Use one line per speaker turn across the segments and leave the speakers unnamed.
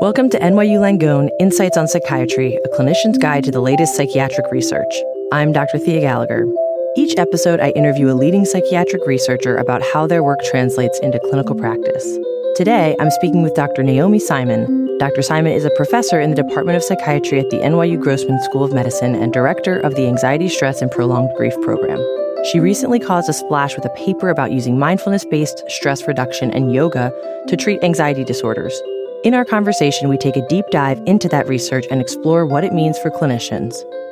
Welcome to NYU Langone Insights on Psychiatry, a clinician's guide to the latest psychiatric research. I'm Dr. Thea Gallagher. Each episode, I interview a leading psychiatric researcher about how their work translates into clinical practice. Today, I'm speaking with Dr. Naomi Simon. Dr. Simon is a professor in the Department of Psychiatry at the NYU Grossman School of Medicine and director of the Anxiety, Stress, and Prolonged Grief program. She recently caused a splash with a paper about using mindfulness-based stress reduction and yoga to treat anxiety disorders. In our conversation, we take a deep dive into that research and explore what it means for clinicians.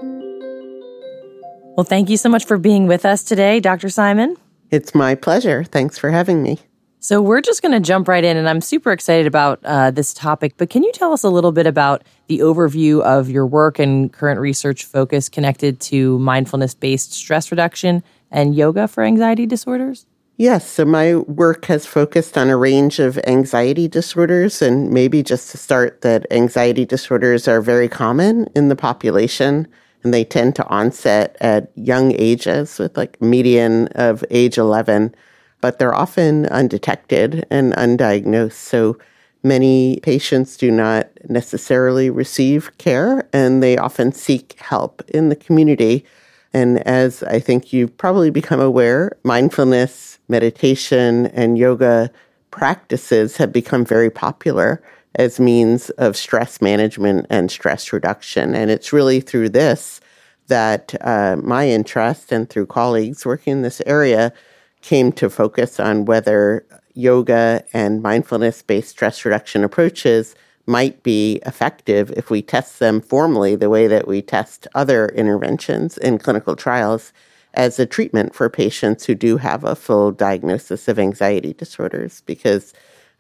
Well, thank you so much for being with us today, Dr. Simon.
It's my pleasure. Thanks for having me.
So we're just going to jump right in, and I'm super excited about this topic. But can you tell us a little bit about the overview of your work and current research focus connected to mindfulness-based stress reduction and yoga for anxiety disorders?
Yes, so my work has focused on a range of anxiety disorders, and maybe just to start that anxiety disorders are very common in the population, and they tend to onset at young ages with like median of age 11, but they're often undetected and undiagnosed. So many patients do not necessarily receive care, and they often seek help in the community. And as I think you've probably become aware, mindfulness, meditation, and yoga practices have become very popular as means of stress management and stress reduction. And it's really through this that my interest and through colleagues working in this area came to focus on whether yoga and mindfulness-based stress reduction approaches might be effective if we test them formally the way that we test other interventions in clinical trials as a treatment for patients who do have a full diagnosis of anxiety disorders. Because,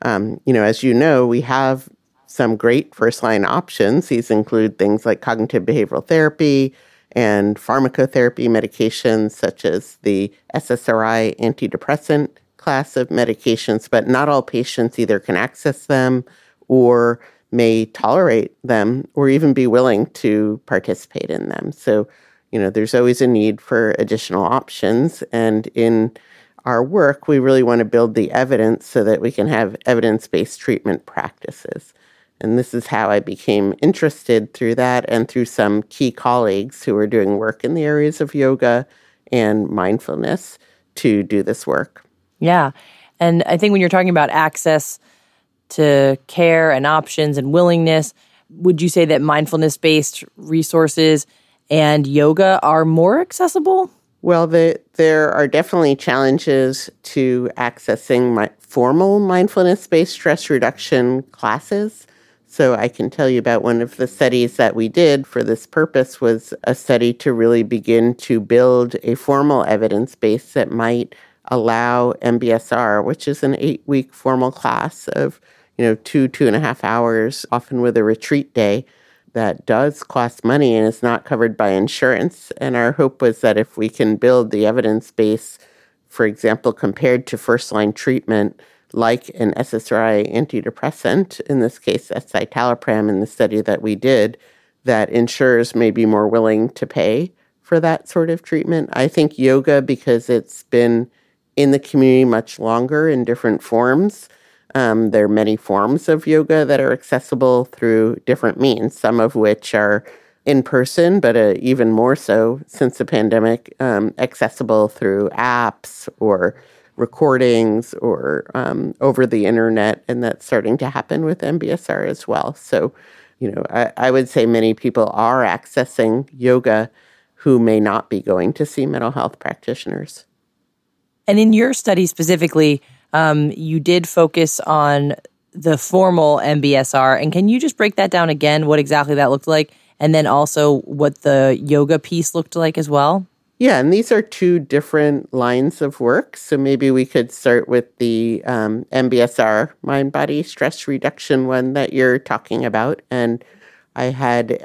as you know, we have some great first-line options. These include things like cognitive behavioral therapy and pharmacotherapy medications such as the SSRI antidepressant class of medications, but not all patients either can access them or may tolerate them or even be willing to participate in them. So, there's always a need for additional options. And in our work, we really want to build the evidence so that we can have evidence-based treatment practices. And this is how I became interested through that and through some key colleagues who are doing work in the areas of yoga and mindfulness to do this work.
Yeah. And I think when you're talking about access to care and options and willingness, would you say that mindfulness-based resources and yoga are more accessible?
Well, there are definitely challenges to accessing formal mindfulness-based stress reduction classes. So I can tell you about one of the studies that we did for this purpose was a study to really begin to build a formal evidence base that might allow MBSR, which is an 8-week formal class of 2.5 hours, often with a retreat day, that does cost money and is not covered by insurance. And our hope was that if we can build the evidence base, for example, compared to first-line treatment, like an SSRI antidepressant, in this case, that's citalopram in the study that we did, that insurers may be more willing to pay for that sort of treatment. I think yoga, because it's been in the community much longer in different forms, there are many forms of yoga that are accessible through different means, some of which are in person, but even more so since the pandemic, accessible through apps or recordings or over the internet, and that's starting to happen with MBSR as well. So, I would say many people are accessing yoga who may not be going to see mental health practitioners.
And in your study specifically, you did focus on the formal MBSR. And can you just break that down again, what exactly that looked like, and then also what the yoga piece looked like as well?
Yeah, and these are two different lines of work. So maybe we could start with the MBSR, mind-body stress reduction one that you're talking about. And I had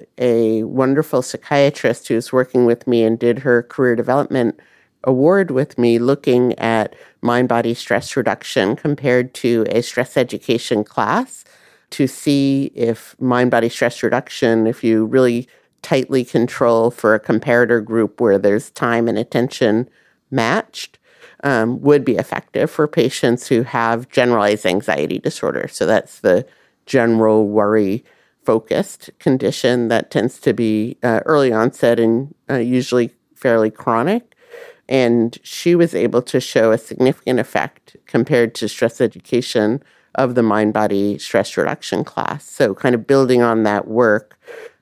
a wonderful psychiatrist who's working with me and did her career development award with me looking at mind-body stress reduction compared to a stress education class to see if mind-body stress reduction, if you really tightly control for a comparator group where there's time and attention matched, would be effective for patients who have generalized anxiety disorder. So that's the general worry-focused condition that tends to be early onset and usually fairly chronic. And she was able to show a significant effect compared to stress education of the mind-body stress reduction class. So kind of building on that work,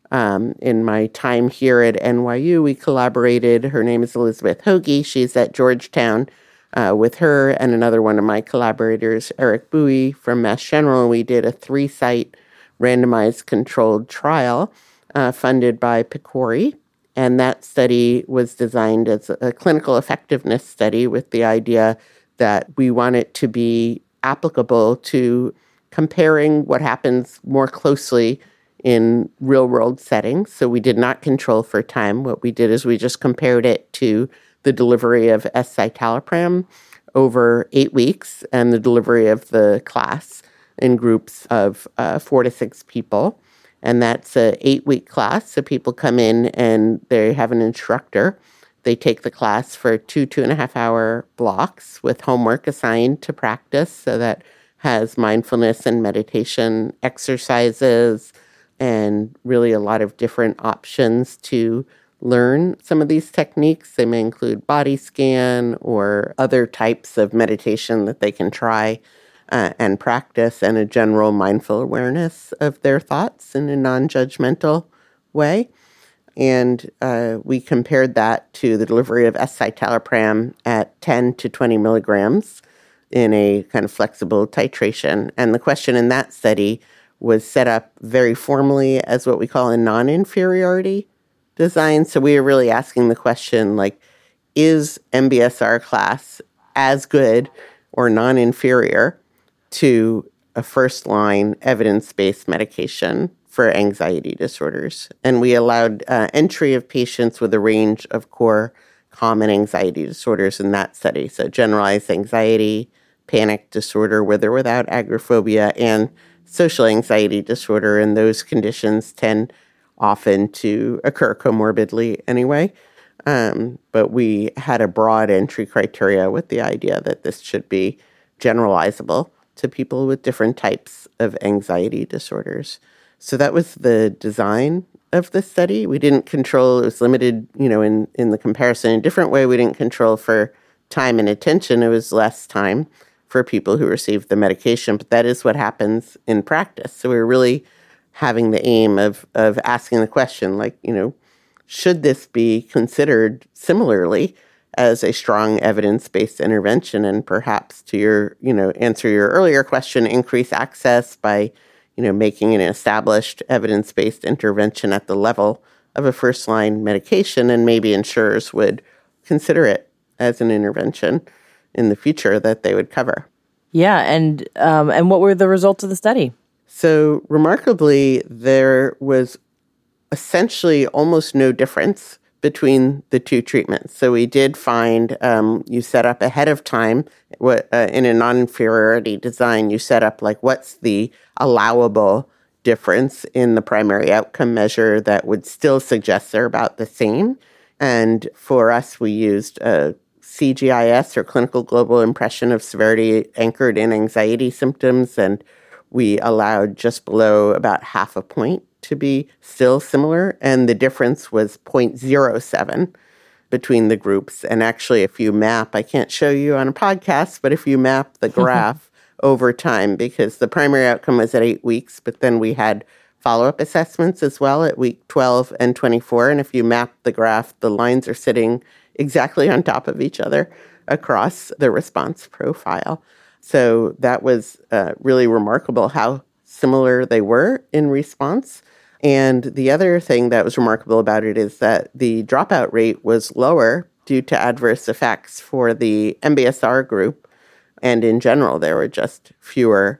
in my time here at NYU, we collaborated. Her name is Elizabeth Hoagie. She's at Georgetown. With her and another one of my collaborators, Eric Bowie from Mass General, we did a 3-site randomized controlled trial funded by PCORI. And that study was designed as a clinical effectiveness study with the idea that we want it to be applicable to comparing what happens more closely in real-world settings. So we did not control for time. What we did is we just compared it to the delivery of escitalopram over 8 weeks and the delivery of the class in groups of 4 to 6 people. And that's an 8-week class. So people come in and they have an instructor. They take the class for 2.5-hour blocks with homework assigned to practice. So that has mindfulness and meditation exercises and really a lot of different options to learn some of these techniques. They may include body scan or other types of meditation that they can try and practice, and a general mindful awareness of their thoughts in a non-judgmental way. And we compared that to the delivery of escitalopram at 10 to 20 milligrams in a kind of flexible titration. And the question in that study was set up very formally as what we call a non-inferiority design. So we are really asking the question, like, is MBSR class as good or non-inferior to a first-line evidence-based medication for anxiety disorders? And we allowed entry of patients with a range of core common anxiety disorders in that study. So generalized anxiety, panic disorder with or without agoraphobia, and social anxiety disorder. And those conditions tend often to occur comorbidly anyway. But we had a broad entry criteria with the idea that this should be generalizable to people with different types of anxiety disorders. So that was the design of the study. We didn't control, it was limited, in the comparison in a different way. We didn't control for time and attention. It was less time for people who received the medication, but that is what happens in practice. So we're really having the aim of asking the question, should this be considered similarly as a strong evidence-based intervention, and perhaps to your, answer your earlier question, increase access by, making an established evidence-based intervention at the level of a first-line medication, and maybe insurers would consider it as an intervention in the future that they would cover.
Yeah, and what were the results of the study?
So remarkably, there was essentially almost no difference between the two treatments. So we did find you set up ahead of time in a non-inferiority design, you set up what's the allowable difference in the primary outcome measure that would still suggest they're about the same. And for us, we used a CGIS, or Clinical Global Impression of Severity, anchored in anxiety symptoms, and we allowed just below about half a point to be still similar, and the difference was 0.07 between the groups. And actually, if you map, I can't show you on a podcast, but if you map the graph over time, because the primary outcome was at 8 weeks, but then we had follow-up assessments as well at week 12 and 24. And if you map the graph, the lines are sitting exactly on top of each other across the response profile. So that was really remarkable how similar they were in response. And the other thing that was remarkable about it is that the dropout rate was lower due to adverse effects for the MBSR group. And in general, there were just fewer,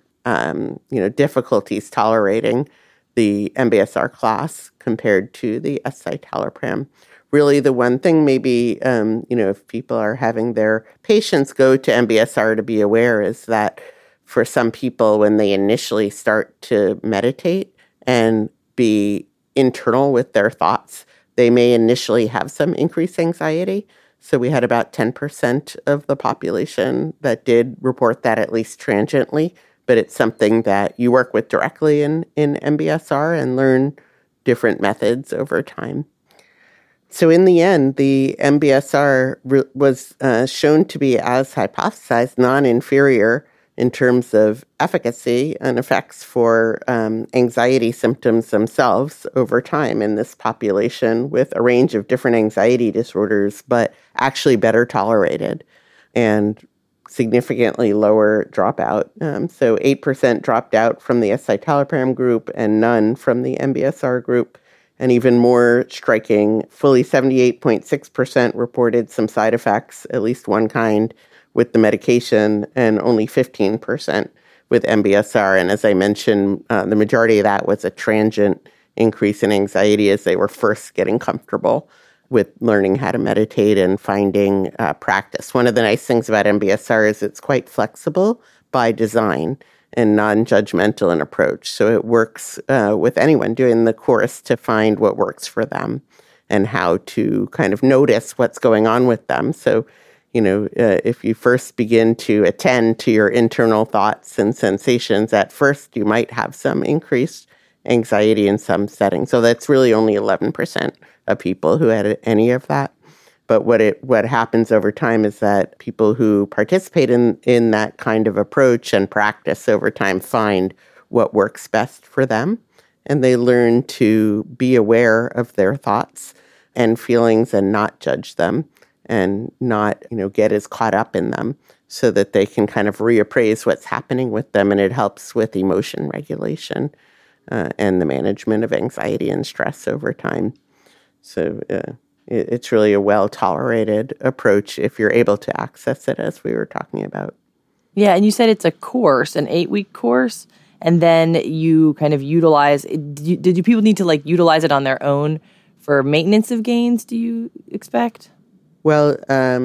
difficulties tolerating the MBSR class compared to the escitalopram. Really, the one thing maybe, if people are having their patients go to MBSR to be aware is that for some people, when they initially start to meditate and be internal with their thoughts, they may initially have some increased anxiety. So we had about 10% of the population that did report that, at least transiently, but it's something that you work with directly in MBSR and learn different methods over time. So in the end, the MBSR was shown to be, as hypothesized, non-inferior in terms of efficacy and effects for anxiety symptoms themselves over time in this population with a range of different anxiety disorders, but actually better tolerated and significantly lower dropout. So 8% dropped out from the escitalopram group and none from the MBSR group. And even more striking, fully 78.6% reported some side effects, at least one kind, with the medication, and only 15% with MBSR. And as I mentioned, the majority of that was a transient increase in anxiety as they were first getting comfortable with learning how to meditate and finding practice. One of the nice things about MBSR is it's quite flexible by design and non-judgmental in approach. So it works with anyone doing the course to find what works for them and how to kind of notice what's going on with them. So, if you first begin to attend to your internal thoughts and sensations, at first you might have some increased anxiety in some settings. So that's really only 11% of people who had any of that. But what happens over time is that people who participate in that kind of approach and practice over time find what works best for them. And they learn to be aware of their thoughts and feelings and not judge them and not, get as caught up in them so that they can kind of reappraise what's happening with them. And it helps with emotion regulation and the management of anxiety and stress over time. So it's really a well-tolerated approach if you're able to access it, as we were talking about.
Yeah, and you said it's a course, an 8-week course, and then you kind of utilize, did you people need to utilize it on their own for maintenance of gains, do you expect?
Well,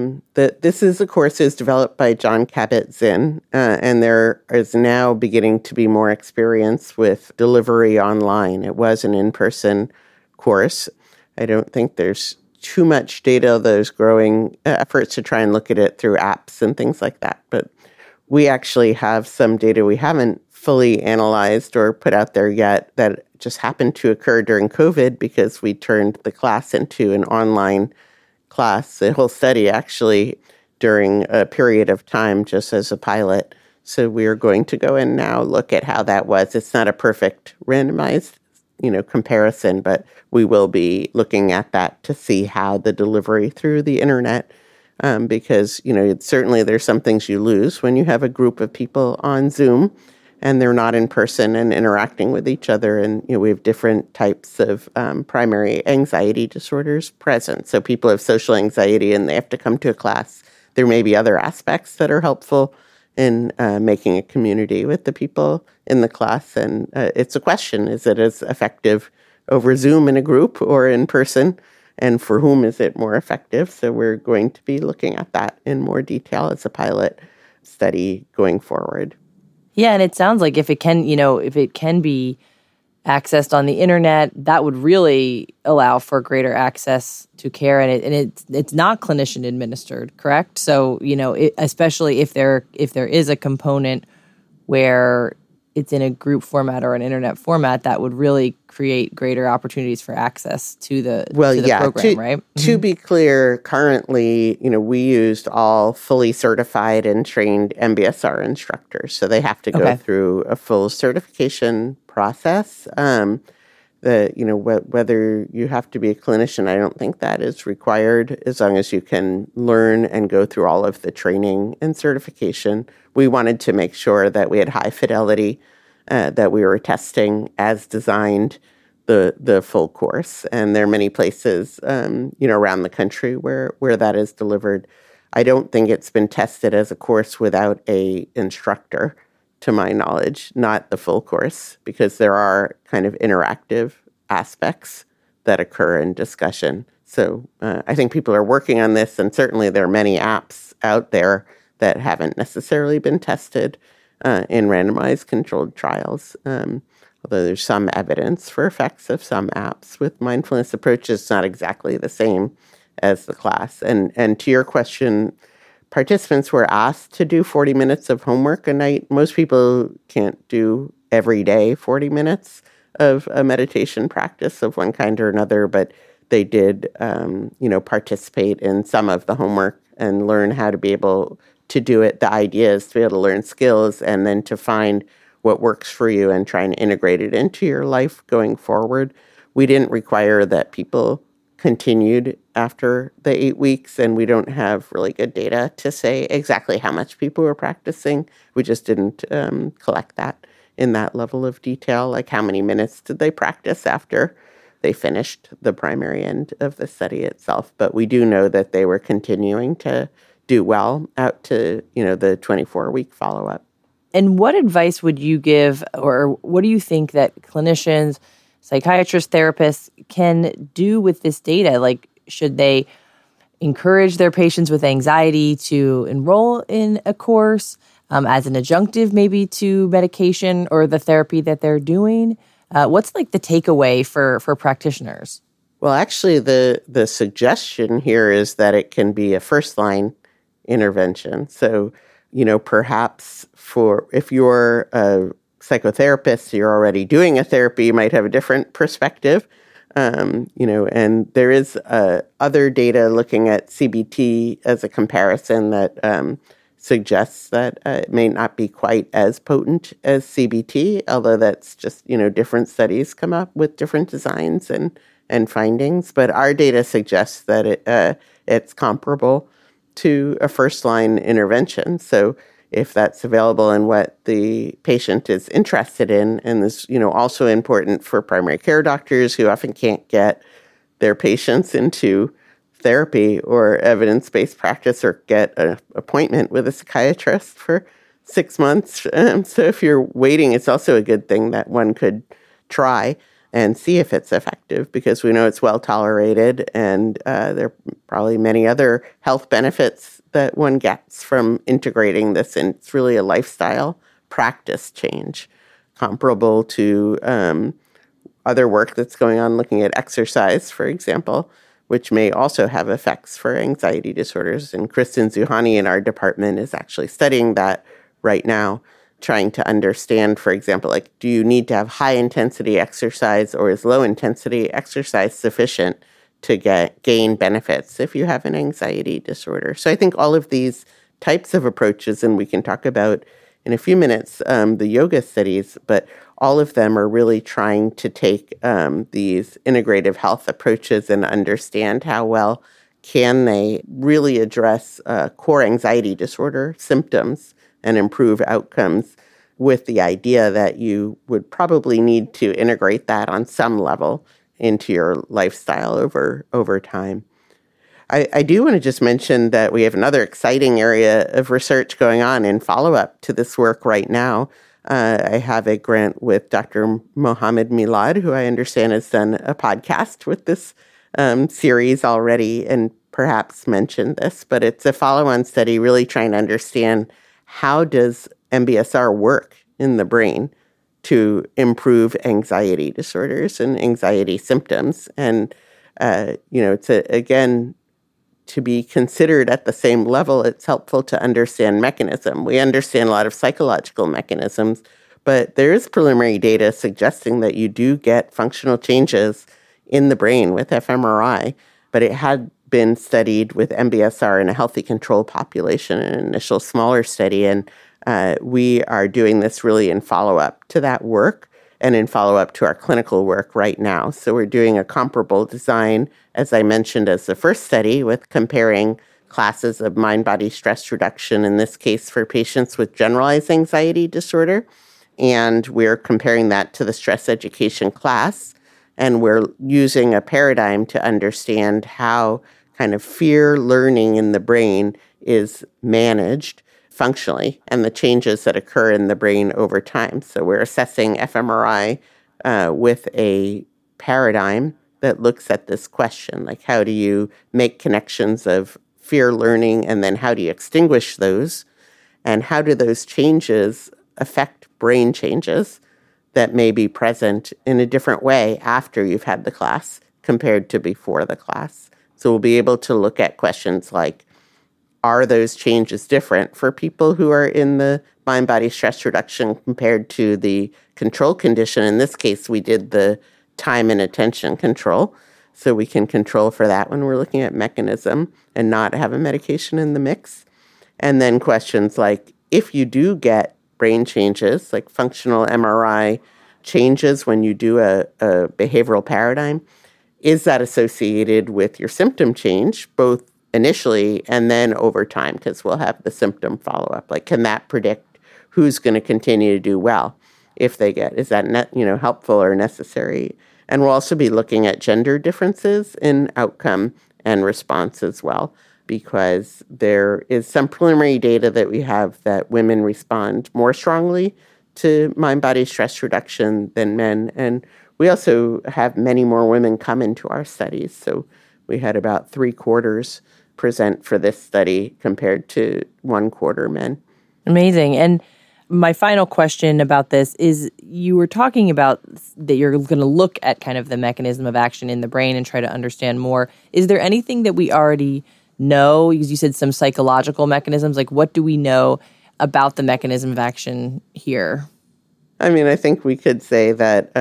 this is a course is developed by Jon Kabat-Zinn, and there is now beginning to be more experience with delivery online. It was an in-person course. I don't think there's too much data. There's growing efforts to try and look at it through apps and things like that. But we actually have some data we haven't fully analyzed or put out there yet that just happened to occur during COVID because we turned the class into an online class, the whole study actually during a period of time just as a pilot. So we're going to go in now, look at how that was. It's not a perfect randomized comparison, but we will be looking at that to see how the delivery through the internet, because, certainly there's some things you lose when you have a group of people on Zoom and they're not in person and interacting with each other. And, we have different types of primary anxiety disorders present. So people have social anxiety and they have to come to a class. There may be other aspects that are helpful in making a community with the people in the class. And it's a question, is it as effective over Zoom in a group or in person? And for whom is it more effective? So we're going to be looking at that in more detail as a pilot study going forward.
Yeah, and it sounds like if it can be accessed on the internet, that would really allow for greater access to care, and it's not clinician administered, correct? So especially if there is a component where it's in a group format or an internet format, that would really create greater opportunities for access to the program, right?
To be clear, currently, we used all fully certified and trained MBSR instructors, so they have to go through a full certification process. Whether you have to be a clinician, I don't think that is required as long as you can learn and go through all of the training and certification. We wanted to make sure that we had high fidelity, that we were testing as designed the full course. And there are many places, around the country where that is delivered. I don't think it's been tested as a course without a instructor, to my knowledge, not the full course, because there are kind of interactive aspects that occur in discussion. So I think people are working on this, and certainly there are many apps out there that haven't necessarily been tested in randomized controlled trials, although there's some evidence for effects of some apps with mindfulness approaches, not exactly the same as the class. And to your question, participants were asked to do 40 minutes of homework a night. Most people can't do every day 40 minutes of a meditation practice of one kind or another, but they did, participate in some of the homework and learn how to be able to do it. The idea is to be able to learn skills and then to find what works for you and try and integrate it into your life going forward. We didn't require that people continued after the 8 weeks, and we don't have really good data to say exactly how much people were practicing. We just didn't collect that in that level of detail, like how many minutes did they practice after they finished the primary end of the study itself. But we do know that they were continuing to do well out to, the 24-week follow-up.
And what advice would you give, or what do you think that clinicians, psychiatrists, therapists can do with this data? Like, should they encourage their patients with anxiety to enroll in a course as an adjunctive maybe to medication or the therapy that they're doing? What's like the takeaway for practitioners?
Well, actually, the suggestion here is that it can be a first-line intervention. So, perhaps if you're a psychotherapist, you're already doing a therapy, you might have a different perspective. And there is other data looking at CBT as a comparison that suggests that it may not be quite as potent as CBT, although that's just, different studies come up with different designs and findings. But our data suggests that it's comparable to a first-line intervention. So if that's available and what the patient is interested in, and this, also important for primary care doctors who often can't get their patients into therapy or evidence-based practice or get an appointment with a psychiatrist for 6 months. So if you're waiting, it's also a good thing that one could try and see if it's effective, because we know it's well tolerated, and there are probably many other health benefits that one gets from integrating this. And it's really a lifestyle practice change, comparable to other work that's going on looking at exercise, for example, which may also have effects for anxiety disorders. And Kristen Zuhani in our department is actually studying that right now, trying to understand, for example, like, do you need to have high-intensity exercise, or is low-intensity exercise sufficient to gain benefits if you have an anxiety disorder? So I think all of these types of approaches, and we can talk about in a few minutes the yoga studies, but all of them are really trying to take these integrative health approaches and understand how well can they really address core anxiety disorder symptoms and improve outcomes, with the idea that you would probably need to integrate that on some level into your lifestyle over time. I do want to just mention that we have another exciting area of research going on in follow-up to this work right now. I have a grant with Dr. Mohammed Milad, who I understand has done a podcast with this series already and perhaps mentioned this, but it's a follow-on study really trying to understand how does MBSR work in the brain to improve anxiety disorders and anxiety symptoms. And, it's again, to be considered at the same level, it's helpful to understand mechanism. We understand a lot of psychological mechanisms, but there is preliminary data suggesting that you do get functional changes in the brain with fMRI, but it had been studied with MBSR in a healthy control population, an initial smaller study, and we are doing this really in follow-up to that work and in follow-up to our clinical work right now. So we're doing a comparable design, as I mentioned, as the first study, with comparing classes of mind-body stress reduction, in this case for patients with generalized anxiety disorder, and we're comparing that to the stress education class, and we're using a paradigm to understand how kind of fear learning in the brain is managed functionally and the changes that occur in the brain over time. So we're assessing fMRI with a paradigm that looks at this question, like how do you make connections of fear learning, and then how do you extinguish those, and how do those changes affect brain changes that may be present in a different way after you've had the class compared to before the class. So we'll be able to look at questions like, are those changes different for people who are in the mind-body stress reduction compared to the control condition? In this case, we did the time and attention control. So we can control for that when we're looking at mechanism and not have a medication in the mix. And then questions like, if you do get brain changes, like functional MRI changes when you do a behavioral paradigm, is that associated with your symptom change, both initially and then over time, because we'll have the symptom follow-up? Like, can that predict who's going to continue to do well if they get? Is that helpful or necessary? And we'll also be looking at gender differences in outcome and response as well, because there is some preliminary data that we have that women respond more strongly to mind-body stress reduction than men. And we also have many more women come into our studies. So we had about 3/4 present for this study compared to 1/4 men.
Amazing. And my final question about this is, you were talking about that you're going to look at kind of the mechanism of action in the brain and try to understand more. Is there anything that we already know? Because you said some psychological mechanisms. Like, what do we know about the mechanism of action here?
I mean, I think we could say that,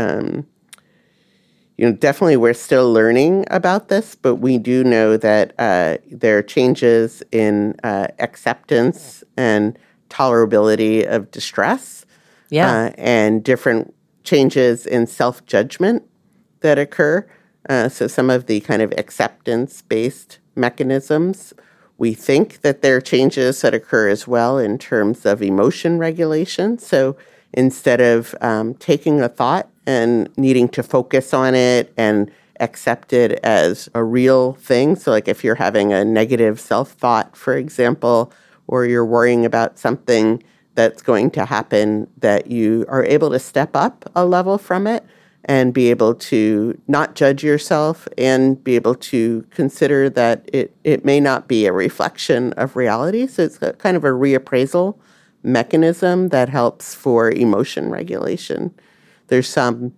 definitely we're still learning about this, but we do know that there are changes in acceptance and tolerability of distress, and different changes in self-judgment that occur. So some of the kind of acceptance-based mechanisms, we think that there are changes that occur as well in terms of emotion regulation. So instead of taking a thought and needing to focus on it and accept it as a real thing, so like if you're having a negative self-thought, for example, or you're worrying about something that's going to happen, that you are able to step up a level from it and be able to not judge yourself and be able to consider that it may not be a reflection of reality. So it's a kind of a reappraisal mechanism that helps for emotion regulation. There's some,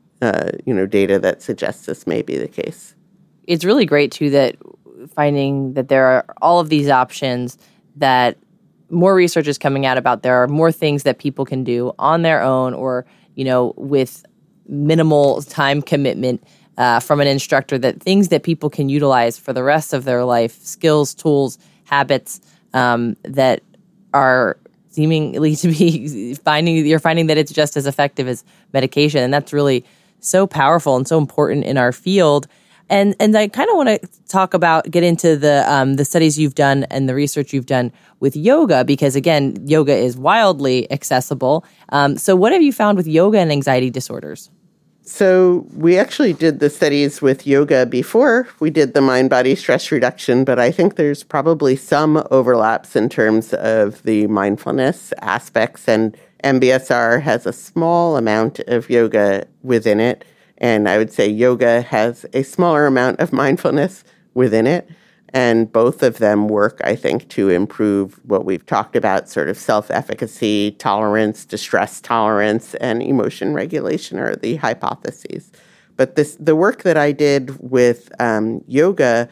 data that suggests this may be the case.
It's really great, too, that finding that there are all of these options, that more research is coming out about there are more things that people can do on their own or, with minimal time commitment from an instructor, that things that people can utilize for the rest of their life, skills, tools, habits that are seemingly to be you're finding that it's just as effective as medication. And that's really so powerful and so important in our field. And I kind of want to get into the studies you've done and the research you've done with yoga, because again, yoga is wildly accessible. So what have you found with yoga and anxiety disorders?
So we actually did the studies with yoga before we did the mind-body stress reduction, but I think there's probably some overlaps in terms of the mindfulness aspects, and MBSR has a small amount of yoga within it. And I would say yoga has a smaller amount of mindfulness within it. And both of them work, I think, to improve what we've talked about, sort of self-efficacy, tolerance, distress tolerance, and emotion regulation are the hypotheses. But the work that I did with yoga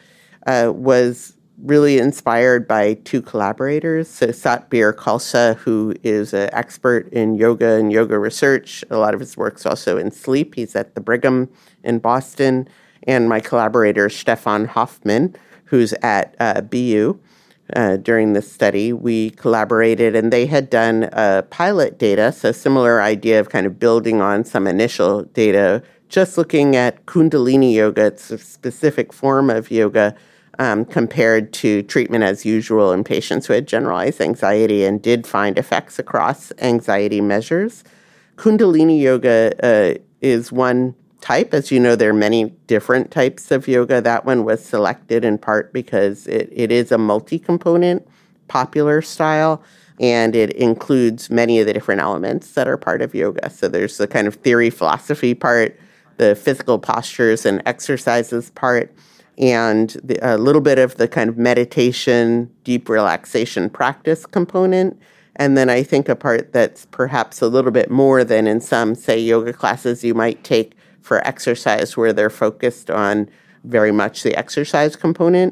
was really inspired by two collaborators. So Satbir Khalsa, who is an expert in yoga and yoga research. A lot of his work's also in sleep. He's at the Brigham in Boston. And my collaborator, Stefan Hoffman, who's at BU. During this study, we collaborated, and they had done pilot data, so similar idea of kind of building on some initial data, just looking at Kundalini yoga. It's a specific form of yoga, compared to treatment as usual in patients who had generalized anxiety, and did find effects across anxiety measures. Kundalini yoga is one type. As you know, there are many different types of yoga. That one was selected in part because it is a multi-component popular style, and it includes many of the different elements that are part of yoga. So there's the kind of theory, philosophy part, the physical postures and exercises part, and a little bit of the kind of meditation, deep relaxation practice component. And then I think a part that's perhaps a little bit more than in some, say, yoga classes you might take for exercise, where they're focused on very much the exercise component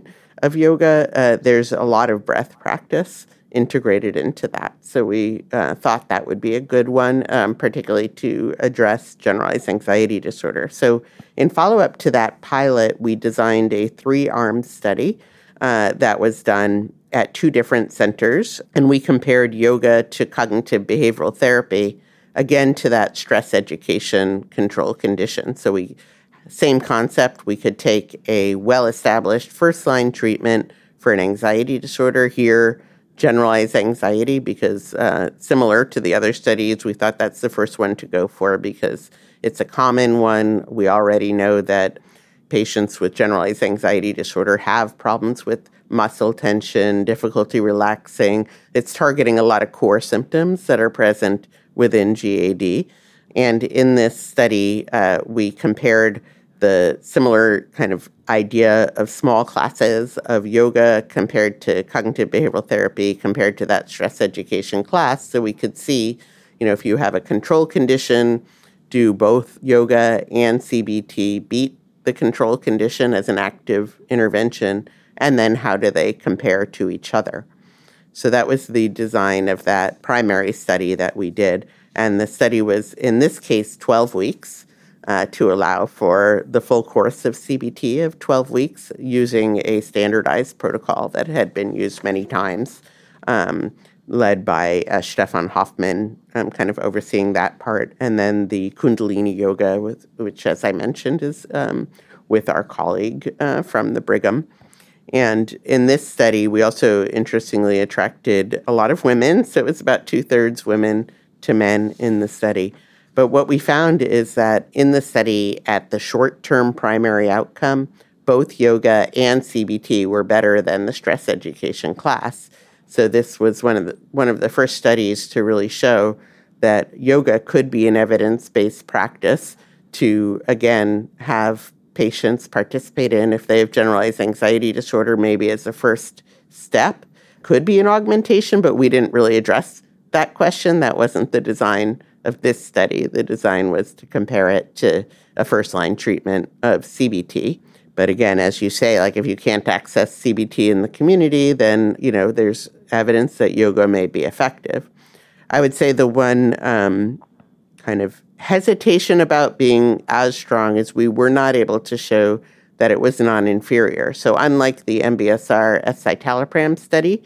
of yoga, there's a lot of breath practice integrated into that. So we thought that would be a good one, particularly to address generalized anxiety disorder. So in follow-up to that pilot, we designed a 3-arm study that was done at 2 different centers, and we compared yoga to cognitive behavioral therapy, again, to that stress education control condition. So same concept, we could take a well-established first-line treatment for an anxiety disorder here, generalized anxiety, because similar to the other studies, we thought that's the first one to go for because it's a common one. We already know that patients with generalized anxiety disorder have problems with muscle tension, difficulty relaxing. It's targeting a lot of core symptoms that are present within GAD. And in this study, we compared the similar kind of idea of small classes of yoga compared to cognitive behavioral therapy, compared to that stress education class. So we could see, if you have a control condition, do both yoga and CBT beat the control condition as an active intervention? And then how do they compare to each other? So that was the design of that primary study that we did. And the study was, in this case, 12 weeks. To allow for the full course of CBT of 12 weeks using a standardized protocol that had been used many times, led by Stefan Hoffman, kind of overseeing that part. And then the Kundalini Yoga, which, as I mentioned, is with our colleague from the Brigham. And in this study, we also interestingly attracted a lot of women. So it was about 2/3 women to men in the study. But what we found is that in the study, at the short-term primary outcome, both yoga and CBT were better than the stress education class. So this was one of the first studies to really show that yoga could be an evidence-based practice to, again, have patients participate in if they have generalized anxiety disorder, maybe as a first step. Could be an augmentation, but we didn't really address that question. That wasn't the design of this study. The design was to compare it to a first-line treatment of CBT. But again, as you say, if you can't access CBT in the community, then, there's evidence that yoga may be effective. I would say the one kind of hesitation about being as strong is we were not able to show that it was non-inferior. So unlike the MBSR escitalopram study,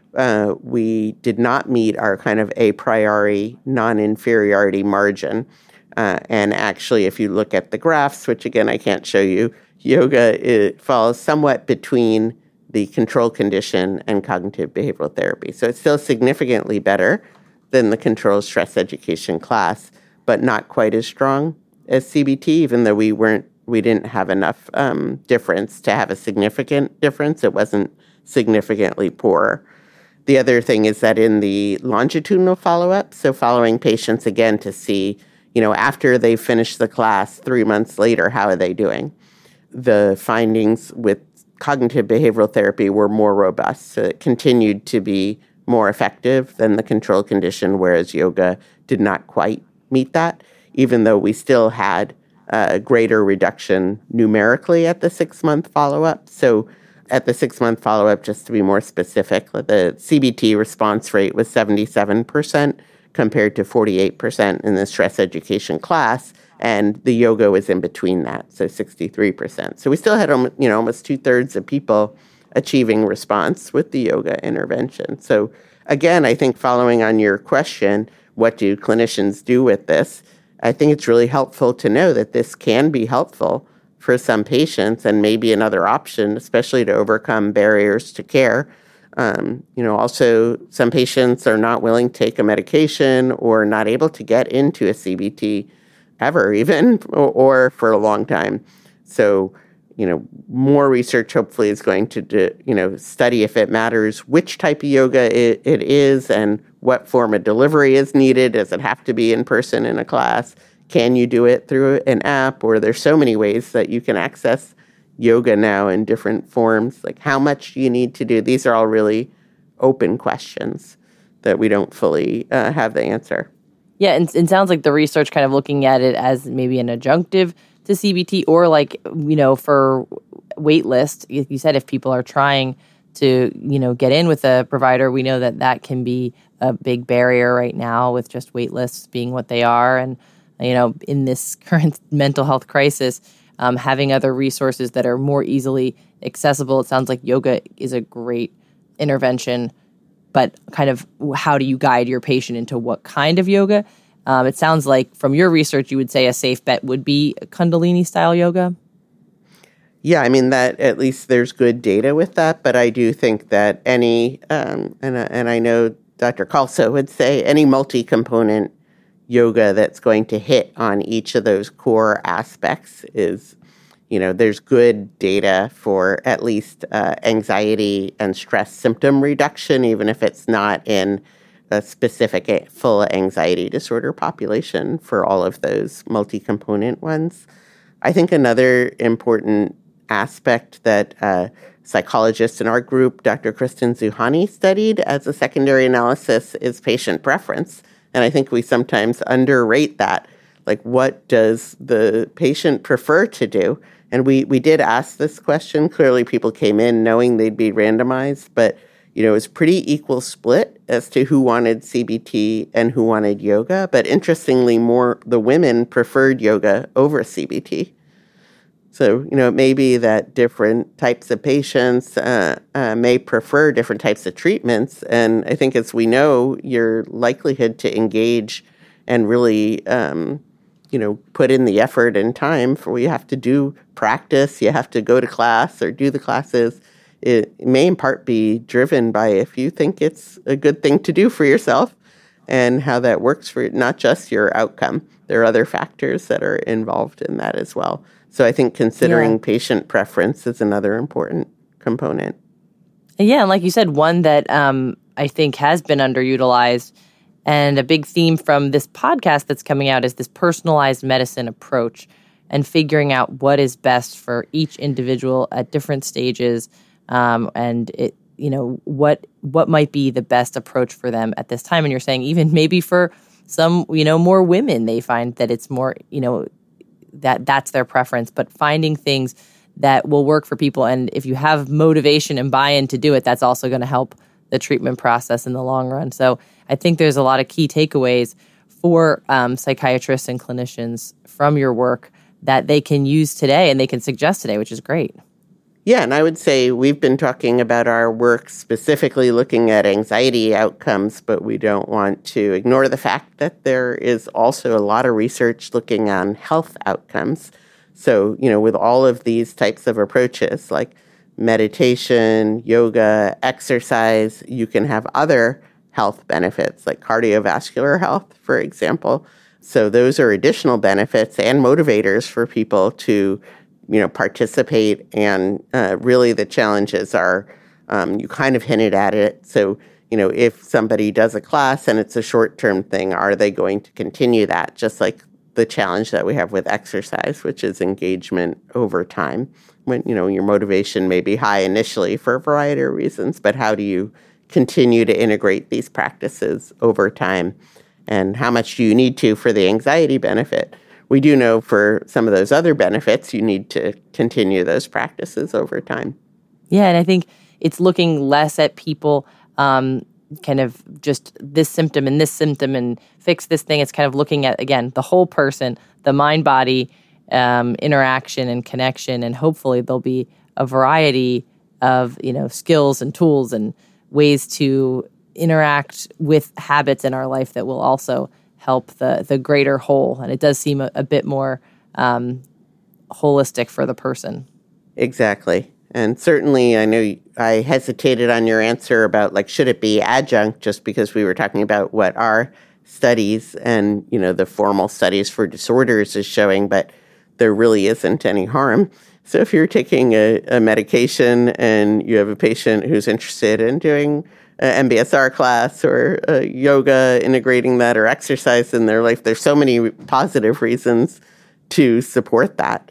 we did not meet our kind of a priori non-inferiority margin. And actually, if you look at the graphs, which again, I can't show you, yoga falls somewhat between the control condition and cognitive behavioral therapy. So it's still significantly better than the control stress education class, but not quite as strong as CBT, even though we didn't have enough difference to have a significant difference. It wasn't significantly poorer. The other thing is that in the longitudinal follow-up, so following patients again to see, after they finish the class 3 months later, how are they doing? The findings with cognitive behavioral therapy were more robust. So it continued to be more effective than the control condition, whereas yoga did not quite meet that, even though we still had a greater reduction numerically at the 6-month follow-up. So at the 6-month follow-up, just to be more specific, the CBT response rate was 77% compared to 48% in the stress education class, and the yoga was in between that, so 63%. So we still had almost 2/3 of people achieving response with the yoga intervention. So again, I think following on your question, what do clinicians do with this? I think it's really helpful to know that this can be helpful for some patients and maybe another option, especially to overcome barriers to care. Also, some patients are not willing to take a medication or not able to get into a CBT ever even, or for a long time. So, more research hopefully is going to, study if it matters which type of yoga it is and what form of delivery is needed. Does it have to be in person in a class? Can you do it through an app? Or there's so many ways that you can access yoga now in different forms. Like how much do you need to do? These are all really open questions that we don't fully have the answer.
Yeah, and it sounds like the research kind of looking at it as maybe an adjunctive to CBT or for wait list. You said if people are trying to, get in with a provider, we know that that can be a big barrier right now with just wait lists being what they are. And, in this current mental health crisis, having other resources that are more easily accessible. It sounds like yoga is a great intervention, but kind of how do you guide your patient into what kind of yoga? It sounds like from your research, you would say a safe bet would be Kundalini-style yoga.
Yeah, I mean, that at least there's good data with that, but I do think that any, and I know Dr. Kalsa would say, any multi-component yoga that's going to hit on each of those core aspects is, there's good data for at least anxiety and stress symptom reduction, even if it's not in a specific full anxiety disorder population for all of those multi-component ones. I think another important aspect that psychologists in our group, Dr. Kristen Zuhani, studied as a secondary analysis is patient preference. And I think we sometimes underrate that. Like, what does the patient prefer to do? And we did ask this question. Clearly, people came in knowing they'd be randomized, but it was pretty equal split as to who wanted CBT and who wanted yoga. But interestingly, more the women preferred yoga over CBT. So, it may be that different types of patients may prefer different types of treatments. And I think, as we know, your likelihood to engage and really, put in the effort and time for you have to do practice, you have to go to class or do the classes, it may in part be driven by if you think it's a good thing to do for yourself and how that works for not just your outcome. There are other factors that are involved in that as well. So I think considering patient preference is another important component.
Yeah, and like you said, one that I think has been underutilized, and a big theme from this podcast that's coming out is this personalized medicine approach and figuring out what is best for each individual at different stages, and it, what might be the best approach for them at this time. And you're saying even maybe for some, more women, they find that it's more, that's their preference, but finding things that will work for people. And if you have motivation and buy-in to do it, that's also going to help the treatment process in the long run. So I think there's a lot of key takeaways for psychiatrists and clinicians from your work that they can use today and they can suggest today, which is great.
Yeah, and I would say we've been talking about our work specifically looking at anxiety outcomes, but we don't want to ignore the fact that there is also a lot of research looking on health outcomes. So, with all of these types of approaches like meditation, yoga, exercise, you can have other health benefits like cardiovascular health, for example. So those are additional benefits and motivators for people to participate. And really the challenges are, you kind of hinted at it. So, if somebody does a class and it's a short-term thing, are they going to continue that? Just like the challenge that we have with exercise, which is engagement over time. When, your motivation may be high initially for a variety of reasons, but how do you continue to integrate these practices over time? And how much do you need to for the anxiety benefit? We do know for some of those other benefits, you need to continue those practices over time.
Yeah, and I think it's looking less at people kind of just this symptom and fix this thing. It's kind of looking at, again, the whole person, the mind-body interaction and connection, and hopefully there'll be a variety of, skills and tools and ways to interact with habits in our life that will also help the greater whole. And it does seem a bit more holistic for the person.
Exactly. And certainly, I know I hesitated on your answer about, should it be adjunct, just because we were talking about what our studies and, the formal studies for disorders is showing, but there really isn't any harm. So if you're taking a medication and you have a patient who's interested in doing an MBSR class or yoga, integrating that, or exercise in their life, there's so many positive reasons to support that.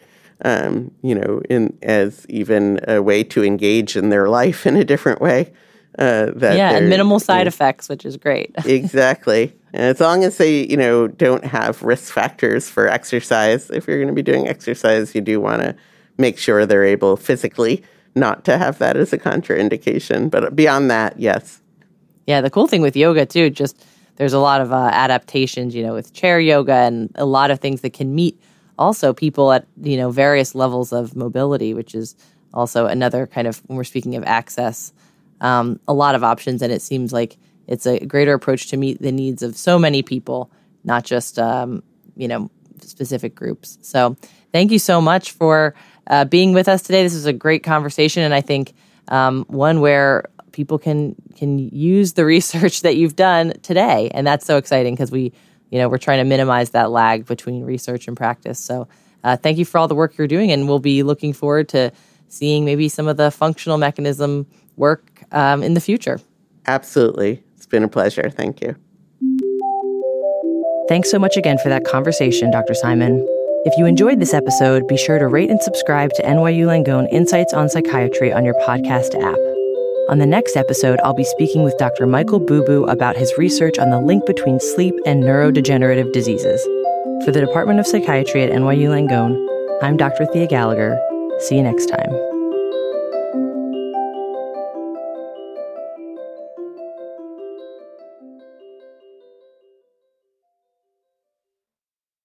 As even a way to engage in their life in a different way.
And minimal side effects, which is great.
Exactly. And as long as they, don't have risk factors for exercise, if you're going to be doing exercise, you do want to make sure they're able physically not to have that as a contraindication. But beyond that, yes.
Yeah, the cool thing with yoga, too, just there's a lot of adaptations, with chair yoga and a lot of things that can meet also people at, various levels of mobility, which is also another kind of, when we're speaking of access, a lot of options. And it seems like it's a greater approach to meet the needs of so many people, not just, specific groups. So thank you so much for being with us today. This was a great conversation. And I think one where people can use the research that you've done today. And that's so exciting because we're trying to minimize that lag between research and practice. So thank you for all the work you're doing. And we'll be looking forward to seeing maybe some of the functional mechanism work in the future.
Absolutely. It's been a pleasure. Thank you.
Thanks so much again for that conversation, Dr. Simon. If you enjoyed this episode, be sure to rate and subscribe to NYU Langone Insights on Psychiatry on your podcast app. On the next episode, I'll be speaking with Dr. Michael Bubu about his research on the link between sleep and neurodegenerative diseases. For the Department of Psychiatry at NYU Langone, I'm Dr. Thea Gallagher. See you next time.